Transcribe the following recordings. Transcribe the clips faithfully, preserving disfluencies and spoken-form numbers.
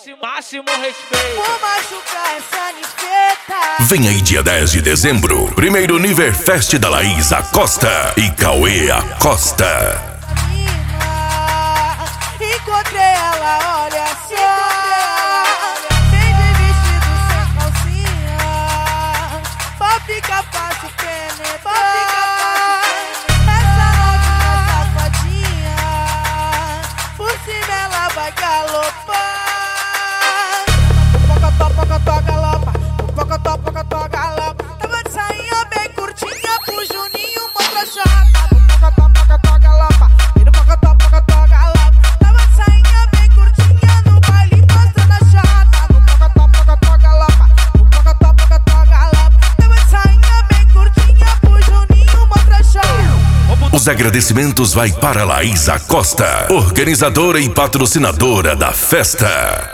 máximo, máximo respeito. Vou machucar essa nifeta. Vem aí dia dez de dezembro, primeiro Niverfest da Laís Acosta e Cauê Acosta. Encontrei ela, olha só. Vem de vestido sem calcinha, pra ficar fácil penetrar. Essa novinha safadinha, por cima ela vai galopar. Pocotó, pocotó, galopa, pocotó, pocotó, galopa. Tava de sainha bem curtinha pro Juninho, mostra chata. Pocotó, pocotó, galopa, vira pocotó, pocotó, galopa. Tava de sainha bem curtinha no baile, mostrando a chata. No pocotó, pocotó, galopa, no pocotó, pocotó, galopa. Tava de sainha bem curtinha pro Juninho, mostra chata. Os agradecimentos vai para Laís Acosta, organizadora e patrocinadora da festa.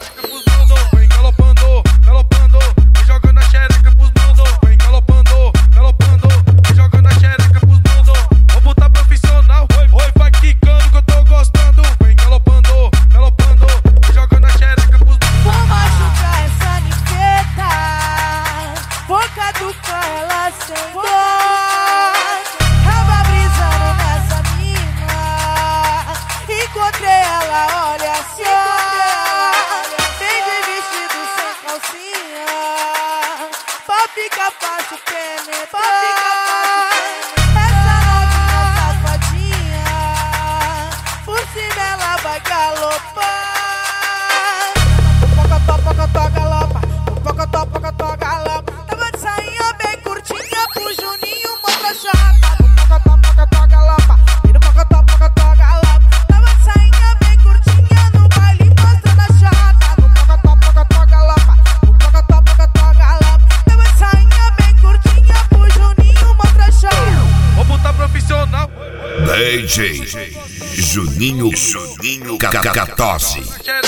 Ela sem voz, tava brisando nessa mina. Encontrei ela, olha só. Vem de vestido sem calcinha, pra ficar fácil penetrar. Essa novinha safadinha, por cima ela vai galopar. Pocotó, pocotó, galopa, pocotó, pocotó, galopa. Tava de sainha bem curtinha pro Juninho, mostra chata. No pocotó, pocotó, galopa, vira pocotó, pocotó, galopa. Tava de sainha bem curtinha no baile, mostrando a chata. No pocotó, pocotó, galopa, no pocotó, pocotó, galopa. Tava de sainha bem curtinha pro Juninho, mostra chata. Vou botar profissional. D J Juninho Juninho Cacatosse.